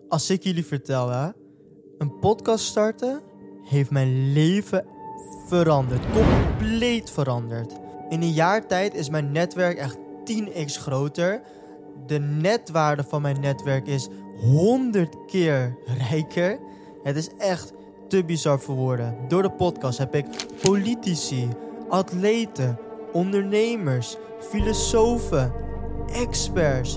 Als ik jullie vertel, hè, een podcast starten heeft mijn leven veranderd. Compleet veranderd. In een jaar tijd is mijn netwerk echt 10x groter. De netwaarde van mijn netwerk is 100 keer rijker. Het is echt te bizar voor woorden. Door de podcast heb ik politici, atleten, ondernemers, filosofen, experts.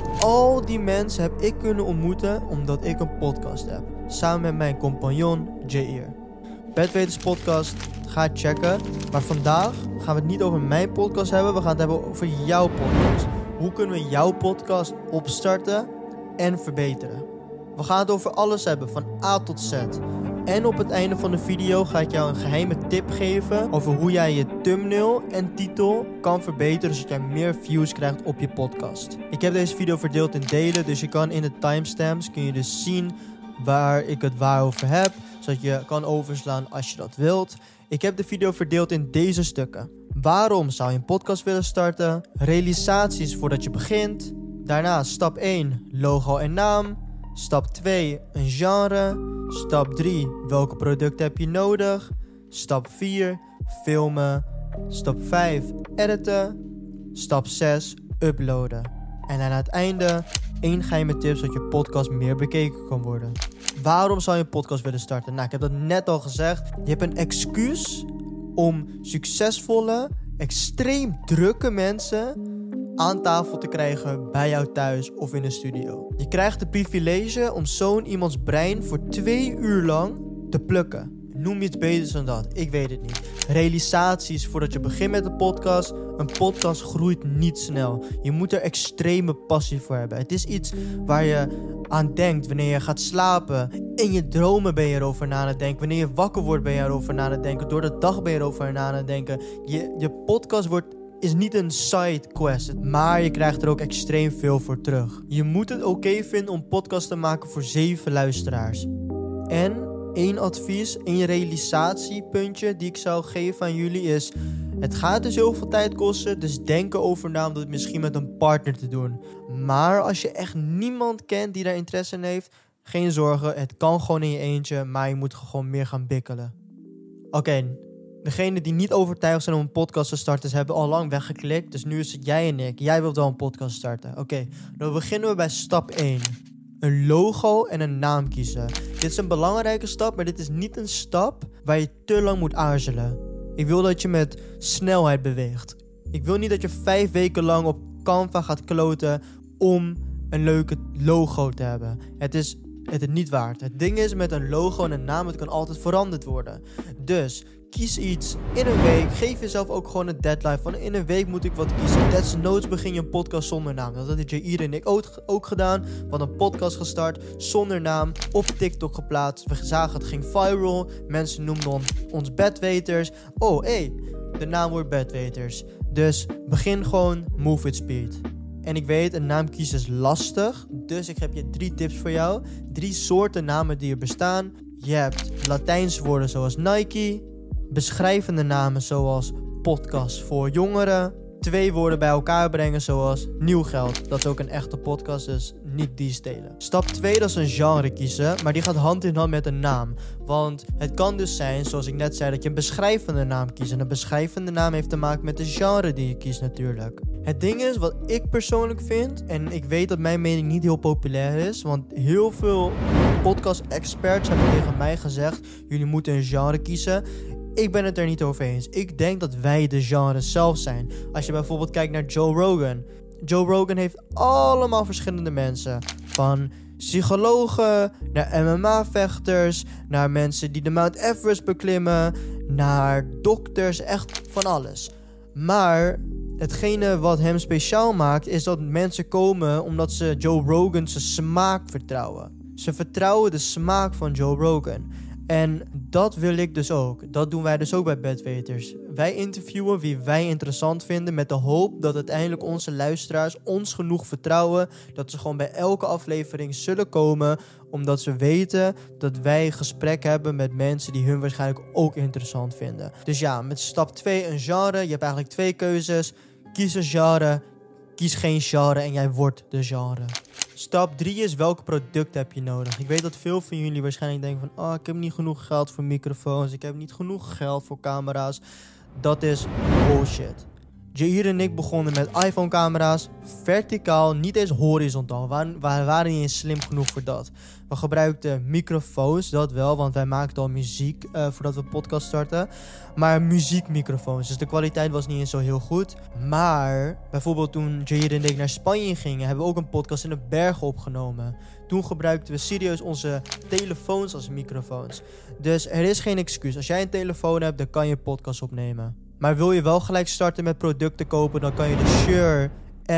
Al die mensen heb ik kunnen ontmoeten omdat ik een podcast heb. Samen met mijn compagnon Jair. Bedweters podcast, ga checken. Maar vandaag gaan we het niet over mijn podcast hebben. We gaan het hebben over jouw podcast. Hoe kunnen we jouw podcast opstarten en verbeteren? We gaan het over alles hebben, van A tot Z. En op het einde van de video ga ik jou een geheime tip geven over hoe jij je thumbnail en titel kan verbeteren, zodat jij meer views krijgt op je podcast. Ik heb deze video verdeeld in delen, dus je kan in de timestamps kun je dus zien waar ik het waarover heb, zodat je kan overslaan als je dat wilt. Ik heb de video verdeeld in deze stukken. Waarom zou je een podcast willen starten? Realisaties voordat je begint. Daarna stap 1, logo en naam. Stap 2, een genre. Stap 3, welke producten heb je nodig? Stap 4, filmen. Stap 5, editen. Stap 6, uploaden. En aan het einde 1 geheime tip zodat je podcast meer bekeken kan worden. Waarom zou je een podcast willen starten? Nou, ik heb dat net al gezegd. Je hebt een excuus om succesvolle, extreem drukke mensen aan tafel te krijgen bij jou thuis of in een studio. Je krijgt de privilege om zo'n iemands brein voor 2 uur lang te plukken. Noem je iets beters dan dat? Ik weet het niet. Realisaties voordat je begint met een podcast. Een podcast groeit niet snel. Je moet er extreme passie voor hebben. Het is iets waar je aan denkt wanneer je gaat slapen. In je dromen ben je erover na aan het denken. Wanneer je wakker wordt ben je erover na aan het denken. Door de dag ben je erover na aan het denken. Je podcast is niet een side quest, maar je krijgt er ook extreem veel voor terug. Je moet het oké vinden om podcast te maken voor 7 luisteraars. En 1 advies, 1 realisatiepuntje die ik zou geven aan jullie is: het gaat dus heel veel tijd kosten, dus denk erover na om het misschien met een partner te doen. Maar als je echt niemand kent die daar interesse in heeft, geen zorgen, het kan gewoon in je eentje, maar je moet gewoon meer gaan bikkelen. Oké. Degenen die niet overtuigd zijn om een podcast te starten, ze hebben al lang weggeklikt. Dus nu is het jij en ik. Jij wilt wel een podcast starten. Oké, dan beginnen we bij stap 1. Een logo en een naam kiezen. Dit is een belangrijke stap, maar dit is niet een stap waar je te lang moet aarzelen. Ik wil dat je met snelheid beweegt. Ik wil niet dat je 5 weken lang op Canva gaat kloten om een leuke logo te hebben. Het is niet waard. Het ding is, met een logo en een naam, het kan altijd veranderd worden. Dus kies iets in een week. Geef jezelf ook gewoon een deadline van in een week moet ik wat kiezen. Desnoods begin je een podcast zonder naam. Dat had Jair en ik ook gedaan. We hadden een podcast gestart zonder naam. Op TikTok geplaatst. We zagen het ging viral. Mensen noemden ons bedweters. Oh, de naam wordt bedweters. Dus begin gewoon, move with speed. En ik weet, een naam kiezen is lastig. Dus ik heb je 3 tips voor jou. 3 soorten namen die er bestaan. Je hebt Latijnse woorden zoals Nike. Beschrijvende namen zoals podcast voor jongeren. 2 woorden bij elkaar brengen zoals nieuw geld. Dat is ook een echte podcast, dus niet die stelen. Stap 2, dat is een genre kiezen, maar die gaat hand in hand met een naam. Want het kan dus zijn, zoals ik net zei, dat je een beschrijvende naam kiest. En een beschrijvende naam heeft te maken met de genre die je kiest natuurlijk. Het ding is, wat ik persoonlijk vind, en ik weet dat mijn mening niet heel populair is, want heel veel podcast-experts hebben tegen mij gezegd: jullie moeten een genre kiezen. Ik ben het er niet over eens. Ik denk dat wij de genre zelf zijn. Als je bijvoorbeeld kijkt naar Joe Rogan. Joe Rogan heeft allemaal verschillende mensen. Van psychologen, naar MMA-vechters, naar mensen die de Mount Everest beklimmen, naar dokters, echt van alles. Maar hetgene wat hem speciaal maakt is dat mensen komen omdat ze Joe Rogan's smaak vertrouwen. Ze vertrouwen de smaak van Joe Rogan. En dat wil ik dus ook. Dat doen wij dus ook bij Bedweters. Wij interviewen wie wij interessant vinden met de hoop dat uiteindelijk onze luisteraars ons genoeg vertrouwen dat ze gewoon bij elke aflevering zullen komen, omdat ze weten dat wij gesprek hebben met mensen die hun waarschijnlijk ook interessant vinden. Dus ja, met stap 2 een genre. Je hebt eigenlijk 2 keuzes. Kies een genre, kies geen genre en jij wordt de genre. Stap 3 is welke product heb je nodig. Ik weet dat veel van jullie waarschijnlijk denken van... ik heb niet genoeg geld voor microfoons. Ik heb niet genoeg geld voor camera's. Dat is bullshit. Jair en ik begonnen met iPhone camera's. Verticaal, niet eens horizontaal. We waren niet eens slim genoeg voor dat. We gebruikten microfoons, dat wel. Want wij maakten al muziek voordat we podcast starten. Maar muziekmicrofoons. Dus de kwaliteit was niet eens zo heel goed. Maar bijvoorbeeld toen Jair en ik naar Spanje gingen... hebben we ook een podcast in de bergen opgenomen. Toen gebruikten we serieus onze telefoons als microfoons. Dus er is geen excuus. Als jij een telefoon hebt, dan kan je podcast opnemen. Maar wil je wel gelijk starten met producten kopen... dan kan je de Shure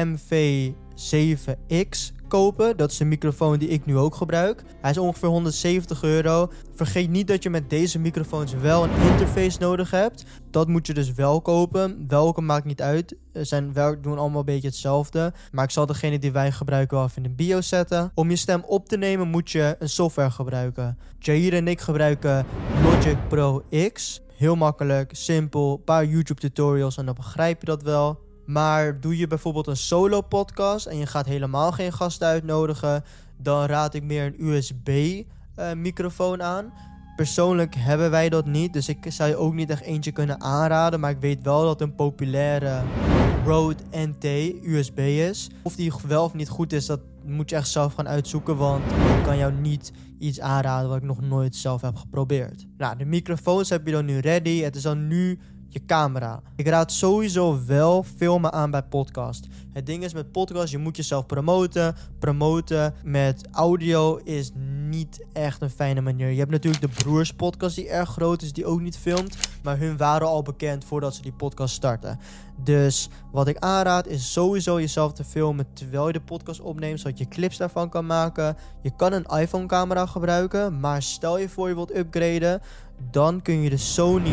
MV7X kopen. Dat is de microfoon die ik nu ook gebruik. Hij is ongeveer €170. Vergeet niet dat je met deze microfoons wel een interface nodig hebt. Dat moet je dus wel kopen. Welke maakt niet uit. Doen allemaal een beetje hetzelfde. Maar ik zal degene die wij gebruiken wel even in de bio zetten. Om je stem op te nemen moet je een software gebruiken. Jair en ik gebruiken Logic Pro X. Heel makkelijk, simpel, een paar YouTube tutorials en dan begrijp je dat wel. Maar doe je bijvoorbeeld een solo podcast en je gaat helemaal geen gasten uitnodigen, dan raad ik meer een USB microfoon aan. Persoonlijk hebben wij dat niet, dus ik zou je ook niet echt eentje kunnen aanraden. Maar ik weet wel dat een populaire Rode NT USB is. Of die wel of niet goed is, dat moet je echt zelf gaan uitzoeken. Want ik kan jou niet iets aanraden wat ik nog nooit zelf heb geprobeerd. Nou, de microfoons heb je dan nu ready. Het is dan nu je camera. Ik raad sowieso wel filmen aan bij podcast. Het ding is met podcast, je moet jezelf promoten. Promoten met audio is niet echt een fijne manier. Je hebt natuurlijk de Broers podcast die erg groot is, die ook niet filmt. Maar hun waren al bekend voordat ze die podcast starten. Dus wat ik aanraad is sowieso jezelf te filmen terwijl je de podcast opneemt, zodat je clips daarvan kan maken. Je kan een iPhone camera gebruiken, maar stel je voor je wilt upgraden, dan kun je de Sony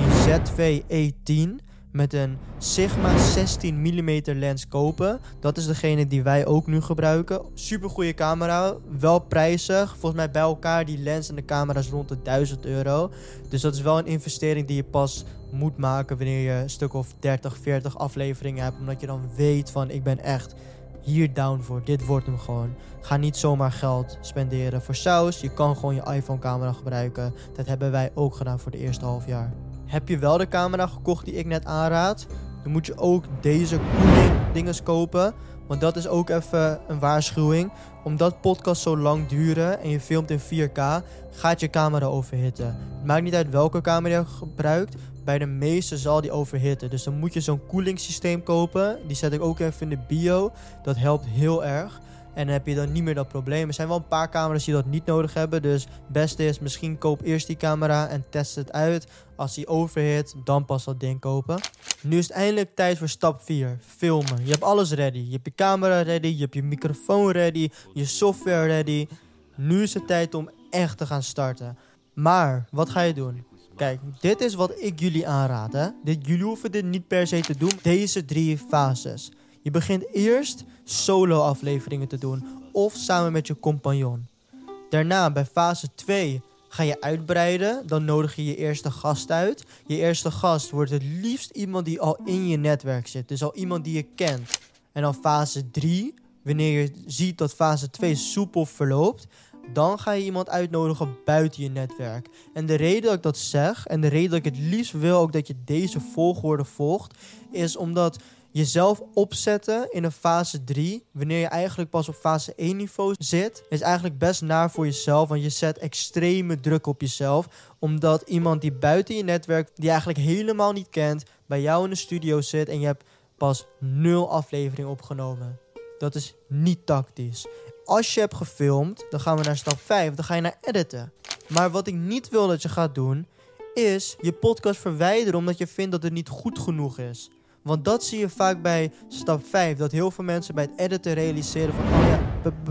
ZV-E10 met een Sigma 16 mm lens kopen. Dat is degene die wij ook nu gebruiken. Super goede camera, wel prijzig. Volgens mij bij elkaar die lens en de camera is rond de €1000. Dus dat is wel een investering die je pas moet maken wanneer je een stuk of 30, 40 afleveringen hebt. Omdat je dan weet van ik ben echt hier down voor. Dit wordt hem gewoon. Ga niet zomaar geld spenderen voor saus. Je kan gewoon je iPhone camera gebruiken. Dat hebben wij ook gedaan voor de eerste half jaar. Heb je wel de camera gekocht die ik net aanraad, dan moet je ook deze cooling dinges kopen. Want dat is ook even een waarschuwing. Omdat podcasts zo lang duren en je filmt in 4K, gaat je camera overhitten. Het maakt niet uit welke camera je gebruikt. Bij de meeste zal die overhitten. Dus dan moet je zo'n koelingssysteem kopen. Die zet ik ook even in de bio. Dat helpt heel erg. En dan heb je dan niet meer dat probleem. Er zijn wel een paar camera's die dat niet nodig hebben. Dus het beste is misschien koop eerst die camera en test het uit. Als die overhit, dan pas dat ding kopen. Nu is het eindelijk tijd voor stap 4. Filmen. Je hebt alles ready. Je hebt je camera ready. Je hebt je microfoon ready. Je software ready. Nu is het tijd om echt te gaan starten. Maar, wat ga je doen? Kijk, dit is wat ik jullie aanraad. Hè? Jullie hoeven dit niet per se te doen. Deze 3 fases. Je begint eerst solo afleveringen te doen. Of samen met je compagnon. Daarna, bij fase 2, ga je uitbreiden. Dan nodig je je eerste gast uit. Je eerste gast wordt het liefst iemand die al in je netwerk zit. Dus al iemand die je kent. En dan fase 3, wanneer je ziet dat fase 2 soepel verloopt, dan ga je iemand uitnodigen buiten je netwerk. En de reden dat ik dat zeg, en de reden dat ik het liefst wil ook dat je deze volgorde volgt, is omdat jezelf opzetten in een fase 3, wanneer je eigenlijk pas op fase 1 niveau zit, is eigenlijk best naar voor jezelf. Want je zet extreme druk op jezelf. Omdat iemand die buiten je netwerk, die je eigenlijk helemaal niet kent, bij jou in de studio zit en je hebt pas 0 aflevering opgenomen. Dat is niet tactisch. Als je hebt gefilmd, dan gaan we naar stap 5. Dan ga je naar editen. Maar wat ik niet wil dat je gaat doen, is je podcast verwijderen omdat je vindt dat het niet goed genoeg is. Want dat zie je vaak bij stap 5. Dat heel veel mensen bij het editen realiseren van, oh ja,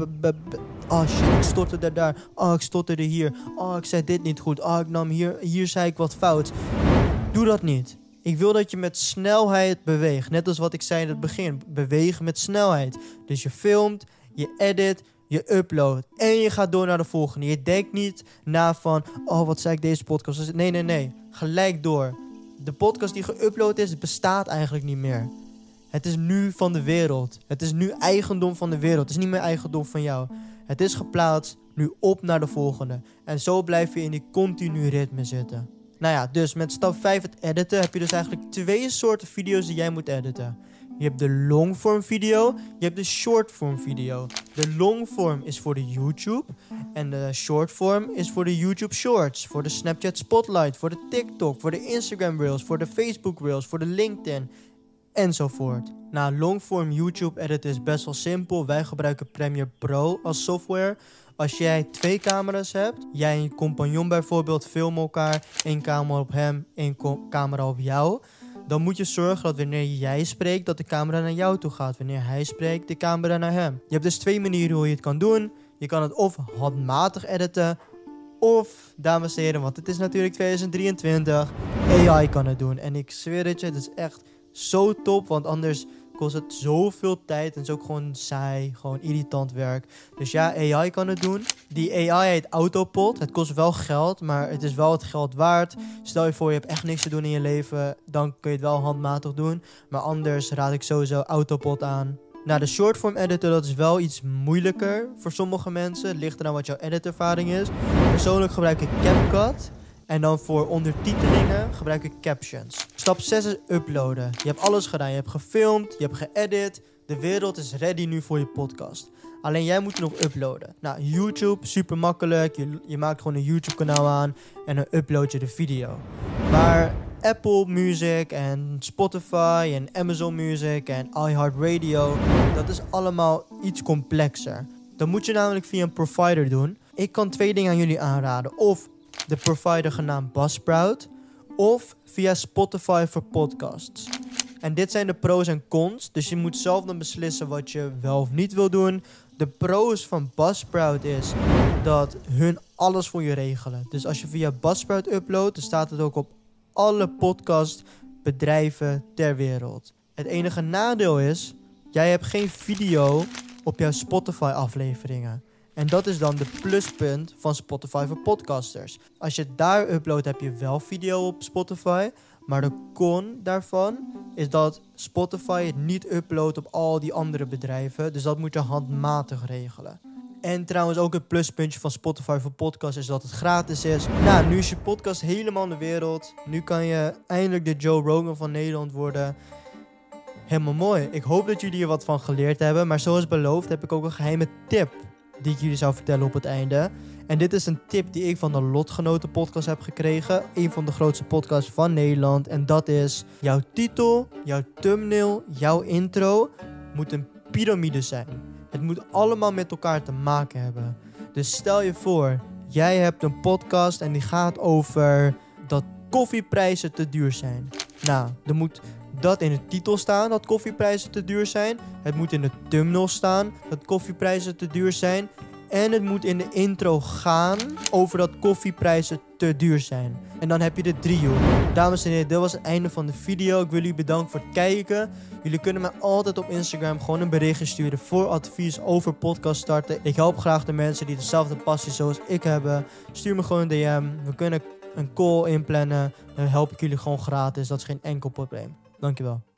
oh shit, ik stotterde daar. Oh, ik stotterde hier. Oh, ik zei dit niet goed. Oh, ik nam hier zei ik wat fout. Doe dat niet. Ik wil dat je met snelheid beweegt. Net als wat ik zei in het begin. Bewegen met snelheid. Dus je filmt, je edit, je upload. En je gaat door naar de volgende. Je denkt niet na van, oh, wat zei ik deze podcast? Nee. Gelijk door. De podcast die geüpload is, bestaat eigenlijk niet meer. Het is nu van de wereld. Het is nu eigendom van de wereld. Het is niet meer eigendom van jou. Het is geplaatst, nu op naar de volgende. En zo blijf je in die continu ritme zitten. Nou ja, dus met stap 5 het editen heb je dus eigenlijk 2 soorten video's die jij moet editen. Je hebt de longform video, je hebt de shortform video. De longform is voor de YouTube en de shortform is voor de YouTube Shorts, voor de Snapchat Spotlight, voor de TikTok, voor de Instagram Reels, voor de Facebook Reels, voor de LinkedIn enzovoort. Nou, longform YouTube editen is best wel simpel. Wij gebruiken Premiere Pro als software. Als jij 2 camera's hebt, jij en je compagnon bijvoorbeeld filmen elkaar, 1 camera op hem, 1 camera op jou, dan moet je zorgen dat wanneer jij spreekt, dat de camera naar jou toe gaat. Wanneer hij spreekt, de camera naar hem. Je hebt dus 2 manieren hoe je het kan doen. Je kan het of handmatig editen, of, dames en heren, want het is natuurlijk 2023, AI kan het doen. En ik zweer het je, het is echt zo top, want anders kost het zoveel tijd en het is ook gewoon saai, gewoon irritant werk. Dus ja, AI kan het doen. Die AI heet Autopod. Het kost wel geld, maar het is wel het geld waard. Stel je voor, je hebt echt niks te doen in je leven, dan kun je het wel handmatig doen. Maar anders raad ik sowieso Autopod aan. Nou, de shortform editor, dat is wel iets moeilijker voor sommige mensen. Het ligt eraan wat jouw editervaring is. Persoonlijk gebruik ik CapCut. En dan voor ondertitelingen gebruik ik captions. Stap 6 is uploaden. Je hebt alles gedaan. Je hebt gefilmd, je hebt geëdit. De wereld is ready nu voor je podcast. Alleen jij moet nog uploaden. Nou, YouTube, super makkelijk. Je maakt gewoon een YouTube kanaal aan en dan upload je de video. Maar Apple Music en Spotify en Amazon Music en iHeartRadio, dat is allemaal iets complexer. Dat moet je namelijk via een provider doen. Ik kan 2 dingen aan jullie aanraden. Of de provider genaamd Buzzsprout, of via Spotify voor podcasts. En dit zijn de pros en cons, dus je moet zelf dan beslissen wat je wel of niet wil doen. De pros van Buzzsprout is dat hun alles voor je regelen. Dus als je via Buzzsprout uploadt, dan staat het ook op alle podcastbedrijven ter wereld. Het enige nadeel is, jij hebt geen video op jouw Spotify afleveringen. En dat is dan de pluspunt van Spotify voor podcasters. Als je daar uploadt, heb je wel video op Spotify. Maar de con daarvan is dat Spotify het niet uploadt op al die andere bedrijven. Dus dat moet je handmatig regelen. En trouwens ook het pluspuntje van Spotify voor podcasts is dat het gratis is. Nou, nu is je podcast helemaal in de wereld. Nu kan je eindelijk de Joe Rogan van Nederland worden. Helemaal mooi. Ik hoop dat jullie er wat van geleerd hebben. Maar zoals beloofd heb ik ook een geheime tip die ik jullie zou vertellen op het einde. En dit is een tip die ik van de Lotgenoten podcast heb gekregen. Een van de grootste podcasts van Nederland. En dat is, jouw titel, jouw thumbnail, jouw intro moet een piramide zijn. Het moet allemaal met elkaar te maken hebben. Dus stel je voor, jij hebt een podcast en die gaat over dat koffieprijzen te duur zijn. Nou, dan moet dat in de titel staan, dat koffieprijzen te duur zijn. Het moet in de thumbnail staan, dat koffieprijzen te duur zijn. En het moet in de intro gaan over dat koffieprijzen te duur zijn. En dan heb je de driehoek. Dames en heren, dit was het einde van de video. Ik wil jullie bedanken voor het kijken. Jullie kunnen me altijd op Instagram gewoon een berichtje sturen voor advies over podcast starten. Ik help graag de mensen die dezelfde passie zoals ik hebben. Stuur me gewoon een DM. We kunnen een call inplannen. Dan help ik jullie gewoon gratis. Dat is geen enkel probleem. Dankjewel.